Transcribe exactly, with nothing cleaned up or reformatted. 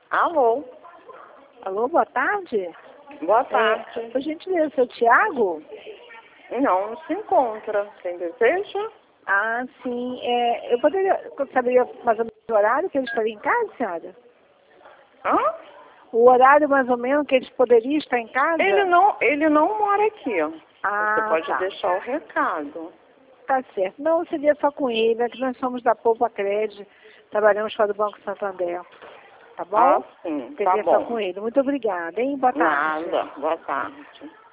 Alô? Alô, boa tarde. Boa tarde. É, por gentileza, seu Tiago? Não, não se encontra. Quem deseja? Ah, sim. É, eu poderia saber mais ou menos o horário que ele estaria em casa, senhora? Hã? O horário mais ou menos que eles poderiam estar em casa? Ele não, ele não mora aqui. Ah, Você pode tá. deixar o recado. Tá certo. Não, seria só com ele, é que nós somos da Poupa Crédito, trabalhamos para o Banco Santander. Tá bom? Ah, sim. Tá Seria só bom. com ele. Muito obrigada, hein? Boa tarde. Nada. Boa tarde.